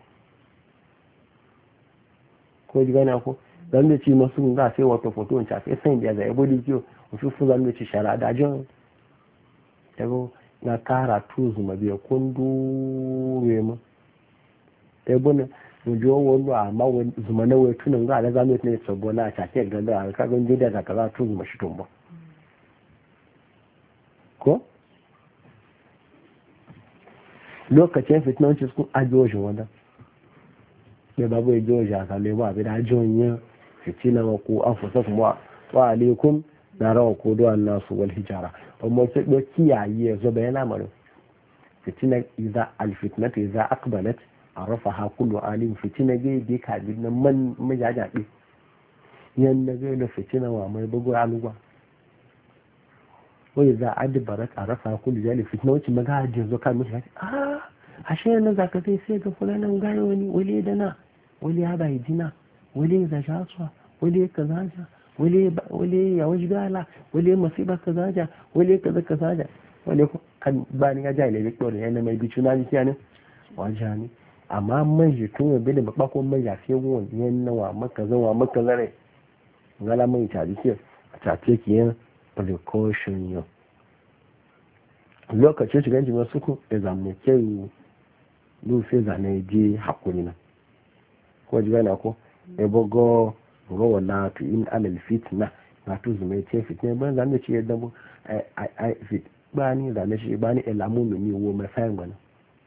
ko ji gana ko dan ne ce masu mun ga sai wato photo ta sai sai biya zai bodi kiyo su fu zan ne ce shara da jon dago na kara tuzu mabiya kundu rema ebona mujo wonu amma zuma na wai tunan ga da zamu ne sabo na ta ce ga da ka ga jida da kaza tu zuma shi tumba ko lokacin fitnan ci su ajo shi wanda ne babu ya joji a kale ba bi da jonye fitina ko afusa kuma wa alaikum na rawa ko do annasu wal hijara amma sai do kiyaye zo bayana maro fitina idza al fitnatu idza aqbalat arafaha kullu alim fitina gai bai kabi na man majajaɓe yan na gai na fitina wa mai bugu aluwa wai za a dabarat arafa kullu jali fitina wacce maga hajji zo kan musu a shi yana za ka sai ga fulanan gaya wani da na wani ya bai dina wani ya zaja suwa wani ya kazaja wani ya wajen gala wani ya masiba kazaja wani ya kaza kazaja wani kan bani ya jale da kyau da yana mai bicu na jikiya ne wajen ne amma man shi tun yabe da bakon man yafe won yan nawa maka zawa maka zare ngala mai ta dike a tace ki yan precaution yo lokacin shigan jima suku da zamu ke lu sai zane je hakuri na ko ji gana ko e bogo go wala tu in alal fitna na tu zume ce fitna ban zan ce yadda mu ai fit bani zane shi bani elamu mi wo mai fayin gwana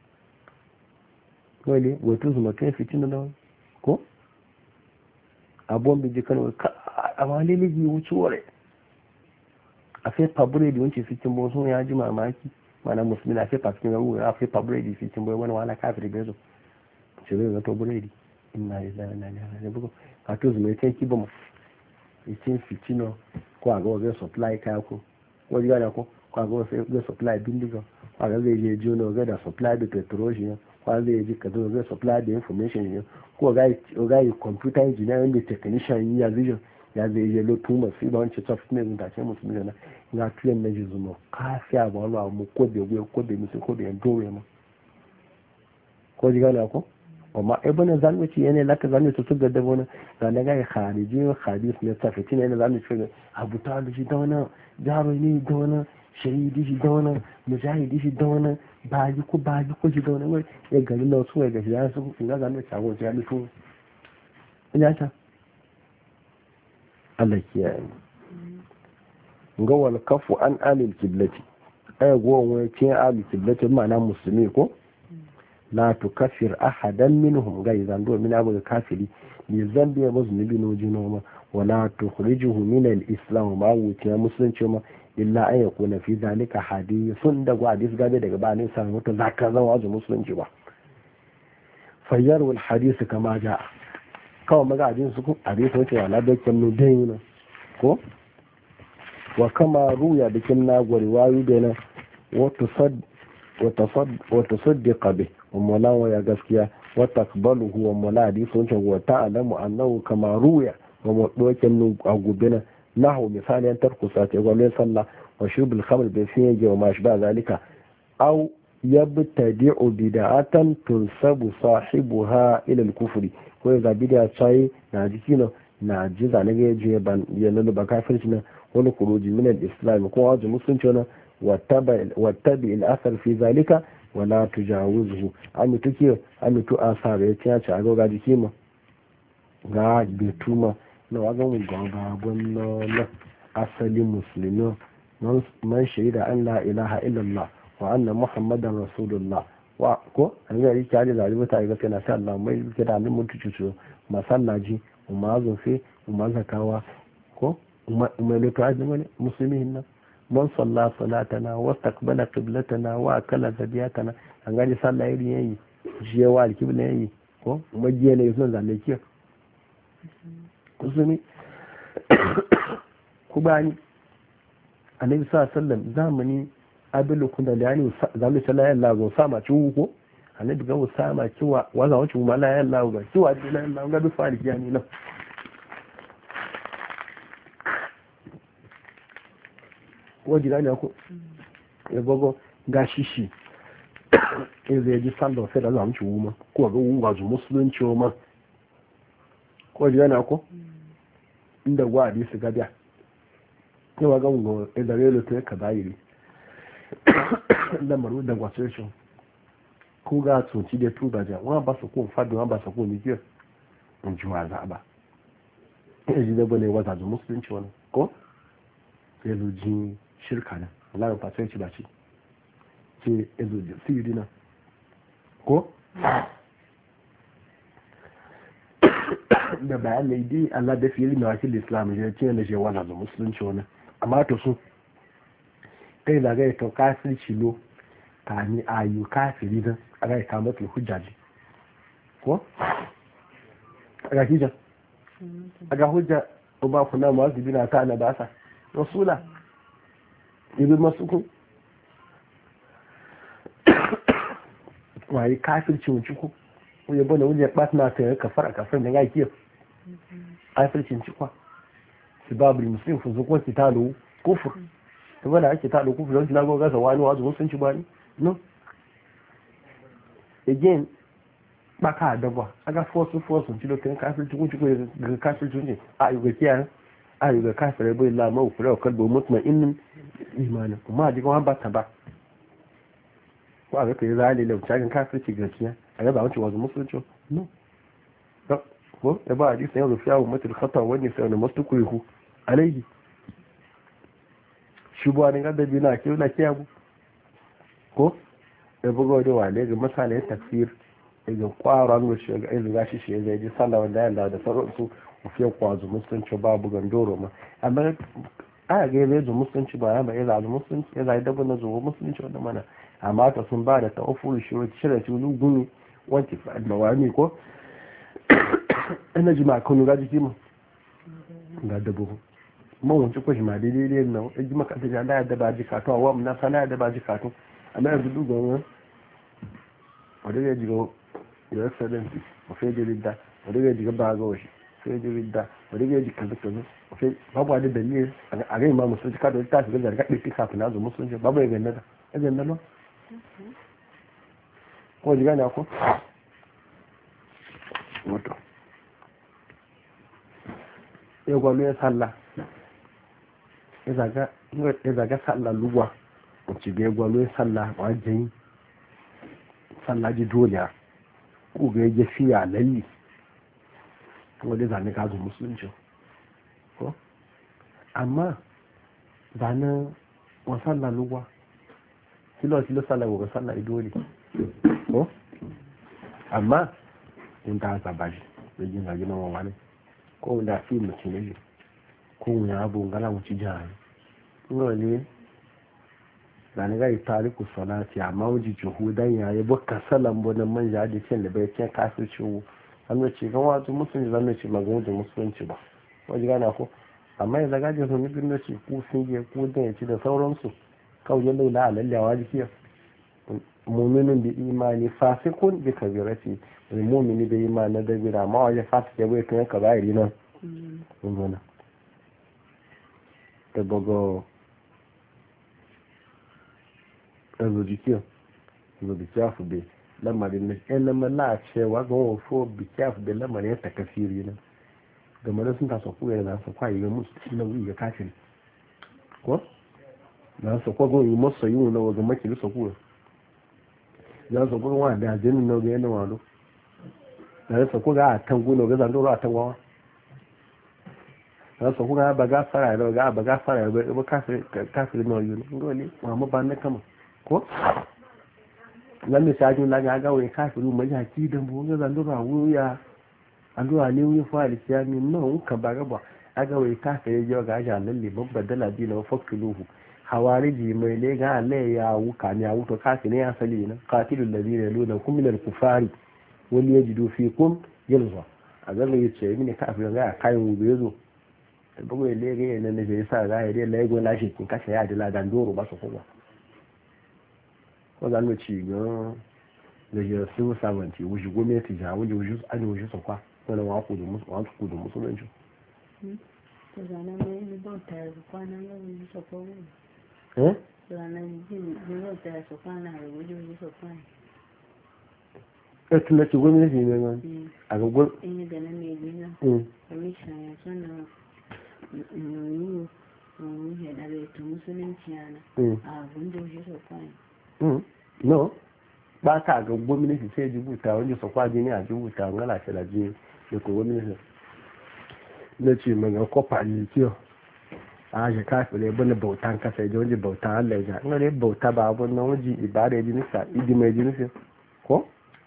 wale wato su makai fitina na ko abuwan biji kan a wale ligi wuce ware a sai fabure da wancan fitin bosun ya ji mamaki mana musulmi na fifa cikin gabu a fifa buredi fi cin bai wani wala kafiri bezo ce zai zato buredi ina yi zai na ne bugu a to zuma ya ki ba mu itin fitino ko a ga wajen supply kaya ko wani gana ko a ga wajen supply bindiga ko a ga zai je jiyo ga da supply da petrol ko zai je ka zo ga supply da information ko ga yi computer engineer da technician ya zai ya zai je lotu masu ba wancan software da ce musu mijana na tuyen na jizu mu kafiya ba wani mu ko bai gwe ko bai musu ko bai dore mu ko ji gana ko amma ibn zanwaci yana laka zanwaci su gadda wani zane ga khariji hadis ne tafiti ne zanwaci ga abu talib shi da wani jaro ne da wani shahidi shi da wani mujahidi shi da wani baji ko shi da wani ya gari na wasu ya gashi ya su ina zanwaci a wajen ya mutu ina ta Allah kiyaye ga wal kafu an alil kiblati ay go wani cin alil kiblati ma'ana musulmi ko la tukaffir ahadan minhum ga izan do min abu kafiri ni zambi ya musulmi no jino ma wala tukhrijuhu min al-islam ma wuce musulunci ma illa an yakuna fi zalika hadithun da hadis gabe daga ba ne san mutu zaka zama wajen musulunci ba fayyar wal hadith kama jaa kawai maga abin su a bai sauke wa labakin nudayi na ko wa kama ruya bikin nagwari wayu da na wata saddiqa bi ummala wa ya gaskiya wata akbaluhu wa mala hadisi wancan wa ta'alamu annahu kama ruya wa madokin nu a gobe na nahu misali an tarku sati gwamnati sallah wa shubul khamr bai fi yage wa mashi ba zalika au yabtadi'u bid'atan tunsabu sahibuha ila al-kufri ko ya zabi da tsaye na jiki na ji zane ga yaje ban ya lulu ba kafirci na wani kuruji min al-islam ko wajen musulunci na wattabi al-athar fi zalika wala tujawizhu amitu asar ya ci a ga jiki ma ga bituma na waga mun ga na asali musulmi man shaida an la ilaha illallah wa anna muhammadan rasulullah wa ko an ga yake da zalimi ta ga kana sai Allah mai yake da alimin tucu masallaji umma zofe umma zakawa ko umma lutu ajmani muslimin nan man salla salatana wa taqbala qiblatana wa akala zabiyatana an ga sallah iri yayi jiyawa alqibla yayi ko umma jiya ne sun zalle ki muslimi ku bani annabi sallallahu alaihi wasallam zamani abin lokun da yani zamu ta layan lago sama ci ko annabi ga sama kiwa waza wace mu layan lago ga kiwa da layan lago ga bi fari yani nan waji gani ko ya gogo ga shishi in zai ji sallah sai da zamu ci ma ko ga wuga zu musulunci ma ko ji gani ko inda wa hadisi ga biya yawa ga ngo da relo to ka bayiri lamarin da wasu shi ko ga tsoci da tuba ja wa ba su ko fadi wa ba su ko ni ke in ji wa za ba ji da bane wata da musulunci wannan ko sai zuji shirka na Allah ya fata ci ba ci ce ezo ji sirri na ko da bayan ne dai Allah da fiye na wakil Islam ya ce ne je wata da musulunci wannan amma to su kai da gai to kafirci lo ta ni ayu kafiri dan aga ka mata hujjaji ko aga hujja aga hujja uba kuna mu'azzibi na ta basa rasula ibn mas'ud wai kafirci mun ciko ko yabo ne wuje batna ta kafara da ga kiyo kafircin cikwa sibabul muslim fuzuqu qitalu kufur to wanda ake ta dauku fulon na goga sa wani wazo sun ci bani no again baka dabwa aga force ci dokin kafir tukun ci ko ga kafir tun ne a yi ga kiyan a yi ga kafir bai la mau fura kalbo mutmainin imani kuma ji kuma ba ta ba ko aga kai zali lau ta kan kafir ci gaskiya aga ba wancan wazo musulunci no ko da ba hadisi yanzu fiya mutul khata wani sai na mustukuhu alaihi shubuwa ne adabi na ke na kiyabu ko da bugo da wale ga misalin tafsir daga kwaron wuce ga izu gashi shi zai ji sallah wanda ya da sauran su fiye kwazo musulunci babu gandoro ma amma a ga zai zo musulunci ba ya bai zalu musulunci ya zai dabu na zuwa musulunci wanda mana amma ta sun ba da ta'afuru shirin tulu gumi wanti fa'ad mawani ko ina ji ma kanu ga jiki mu ga dabu mawanci ko shi ma daidai na ji maka ta janda ya daba ji kato wa mu na sana ya daba ji kato amma yanzu duk gwan wadda ya jiga your excellency o fe je ridda wadda ya jiga ba ga washi fe je ridda wadda ya jiga kaza fe babu wani dalili a ga imamu sun ka da ta shiga zarga ɗin kafin na zo musulunci babu ya ganna da ya ganna lo ko jiga na ko wato ya gwalo ya sallah ya zaga sallah lugwa wacce ga ya gwalo ya sallah wajen sallah ji dole ko ga ya fiya lalli wanda zane ka zo musulunci ko amma ba na wa sallah lugwa kilo sallah ga sallah dole ko amma in ta zaba shi da jin zagi na wani ko da fi mutum ne ko wani abu ngala mu ci jari ngole zane ga tariku salati amma wuji juhudan yayi bukka salam bonan manja da cin da bai cin kafirci wu an ce kan wato musulunci zan ce maganin da musulunci ba wajen gana ko amma yanzu gajin sun nufin da ce ku sun je ku da ya ci da sauransu kawai ya laila a lallawa jikiya muminin da imani fasikun bi kabirati mumini da imani na dabira amma wajen fasik ya bai kan ka bayari nan ngona da bago ezo jikiya ezo jikiya fu be lamarin na yan lamar na cewa ga wofo bi kyaf da lamarin ta kafiri na game da sun taso kuwa da su kwaye ga musu na wuyi ga kafiri ko na su kwa gon yi masa yi na wajen makili su kuwa za su kuwa wa da jinin na ga yana wado da su kuwa a tangu na ga zandoro a tangwawa da su kuwa ba ga fara da ga ba ga fara ba kafiri na yi ne dole ma ba na kama ko nan misali na ga wai kafiru mai haki da bu ga zandura wuya andura ne wuya fa alkiyami nan ka ba gaba aga wai kafiru ya ga ja lalle babba dala bi na fakiluhu hawariji mai ne ga Allah ya wuka ne ya wuto kafiru ya sali na qatilul ladina yaluna kum min al-kufari wal yajidu fikum yalza aga mai ce mini kafiru ga kayan wube zo bugu ne ga yana ne bai sa ga ya dai laigo lashe kin kashe ya dala dan doro ba su kuma ko za mu ci ga da ya su sabanci wuji gwamnati ja wuji an wuji sokwa wannan wa ku da musulunci to zana mai ni bauta da kwana ga wuji sokwa zana ji bauta da kwana da wuji sokwa tun da ci gwamnati ne ma a ga in da na mai gina commission ya sana ni ya da to musulunci yana a wuji sokwa no ba ka ga gwamnati sai jibuta wani sakwa jini a jibuta ngala shi da jini da ko gwamnati na ce maga kofa ne kiyo a shi kafin bane bautan kasa ya wani bautan Allah ya ina ne bauta ba abun nan waje ibada ya jini sa idi mai jini sa ko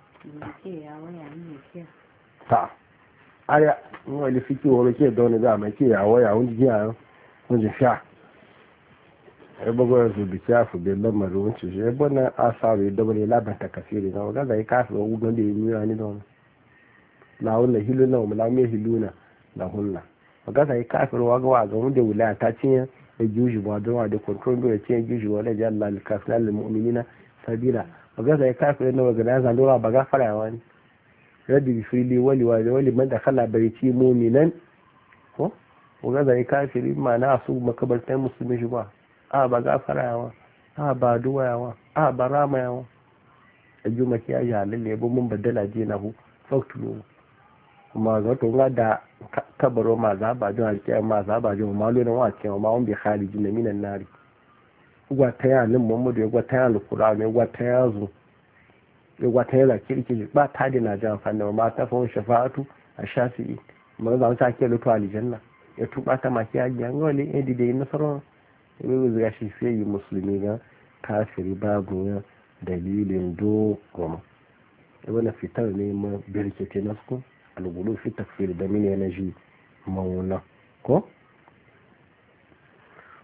ta aya in wani fiki wani ke da wani za mai ke ya waya wani jiya wani sha ya bagwara su bi kyafu bai lamarin wuce shi ya bana asaru da wani labanta kafiri na wadda zai kafin wa wugan da ya miya ni da wani na wula hilu na wula mai hilu na hunna wadda zai kafin wa gawa ga wanda wula ta cinye ya juji ba don wa da kontrol da ya cinye juji wa da jalla alkafin alimu'mini na sabila wadda zai kafin na waga na zandora ba gafara ya wani rabbi bifili wali man da kala bai ci muminan ko wadda zai kafin ma na su makabartan musulmi shi ba a ba gafara yawa a ba duwa yawa a ba rama yawa a ji maki ya yi halin ne mun badala je na hu faktulu kuma ga to nga da kabaro ma za ba jin alkiya ma za ba jin malo na wace ma wani bi khariji na minan nari gwa ta ya nin muhammadu ya gwa ta ya alqur'an ya gwa ta ya zu ya gwa ta ya kirki ba ta da na jan fanna ma ta fa shafa'atu a shafi'i ma za ta ke lutu aljanna ya tuba ta maki ya ga wani edi da nasara yau zai shi fiye yi musulmi ga kafiri babu ya dalilin goma wani fitar ne ma birkete na su algulu fi tafsir da mini yana ji mauna ko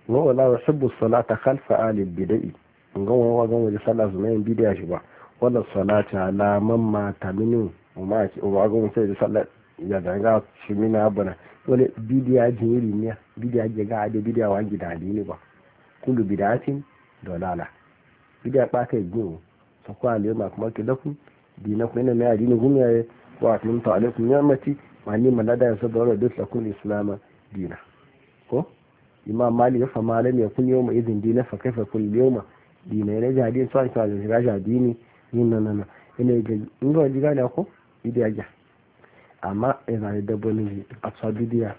wa wala yuhibbu salata khalfa ali bid'i ngan wa gan waje sallah zuma yin bid'a shi ba wala salata ala man mata minu ma ki wa gan sai sallah ya danga shi mina abana wala bid'a jiri ne bid'a ga da bid'a wa gida ne ba kullu bid'atin dalala bid'a ba ta yi so ko ale ma kuma ke dafu dinakum ina mai adini gumiya wa atmamtu alaikum ni'mati wa ni malada ya sabara da lakun islam dina ko imam mali ya fa malam ya kun yawma idin dina fa kaifa kun yawma dina ne jadi so an ka ga jadi ni nan ina ga ingo diga ne ko idiya ja amma ina da boni a sabidiya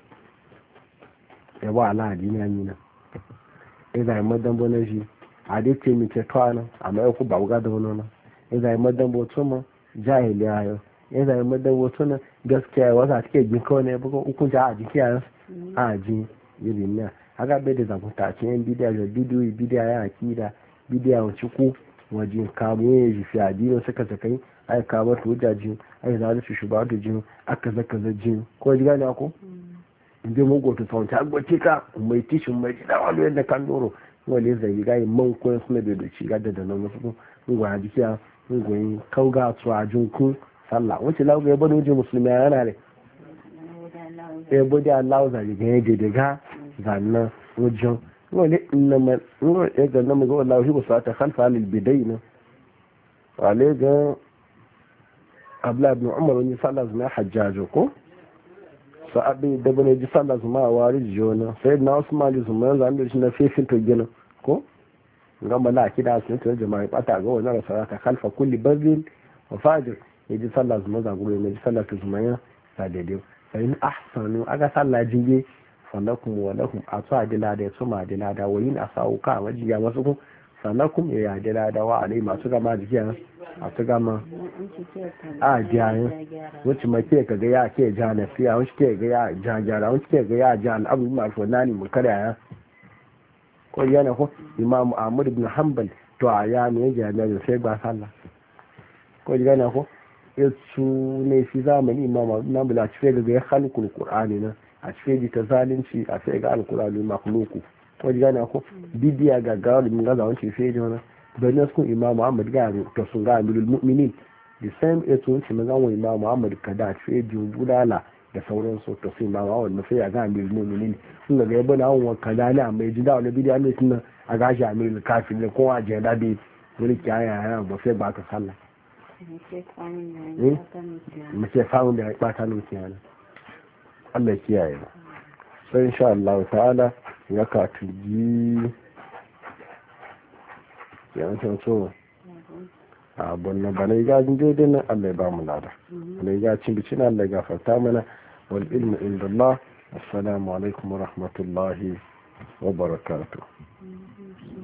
ya wa ala dina ni na ina madan boni shi a dai ce mi ce twana amma ya ku ba ga da wannan ina madan botuma jahiliya yo ina madan botuna gaskiya wata take jin kawai ne buga hukunta a jikiya a ji irin nan haka bai da zabuta ce yan bidiya da bidiya ya akida bidiya wa ciku wajen kamo ya ji fi adino suka sakai ai kamo ta wujaji ai za su shugaba da jin aka zaka za jin ko ji gane ko inda mugo to sauta agwace ka mai tishin mai da wani yadda kan doro wale zai ga man ko suna da doci ga da nan musu ngwa jikiya ngwa kauga su a jinku sallah wace lawo ya bado wajen musulmi yana ne ya bude Allah za ga yake daga zannan wajen wani inama ya ga nan ga Allah shi ba ta khalfa al bidaina wale ga abla ibn umar wani sallah zuma hajjajo ko sa'abi da bane ji sallah zuma wari jona sai na usman zuma zan da shi na fefin to gina ko ngamba la kida sun to jama'a bata ga wannan salata khalfa kulli badrin wa fajir yaji sallah zuma za gure ne sallah to zuma ya sa daidai fa'in ahsanu aga sallah jinge falakum wa lakum atu adila da su ma adila da wayin asau ka wajiya wasu ku falakum ya adila da wa alai masu gama jiya a su gama a jiya wacce mace ka ga ya ke ja na fiya wacce ke ga ya ja jara wacce ke ga ya ja al'abu ma'ruf nani mun kada ya ko yana ko imam ahmad ibn hanbal to a ya ne jami'a sai ba sallah ko yana ko su ne fi zamani imama na bula cife ga ya halukul qur'ani na a cife ta zalunci a sai ga alqur'ani makhluku ko ji gane ko bidiya ga gawar min ga zawon cife ji wannan da ne su imam Muhammad ga to sun ga amirul mu'minin the same eto shi magan wa imam Muhammad kada cife ji budala da sauran su to sai imam Muhammad na sai ga amirul mu'minin sun ga ya bana wa kada ne amma ji da wani bidiya ne tun a gashi amirul kafir ne ko a je da bi wani kiyaya ba sai ba ka sallah mace famun da ya ɓata nukiya na Allah kiyaye ba sai insha Allah ta'ala ya katuji yawancin so abun na bane gajin daidai nan Allah ya ba mu lada bane gajin bicin Allah ya gafarta mana wal ilmu inda Allah assalamu alaikum wa rahmatullahi wa barakatuh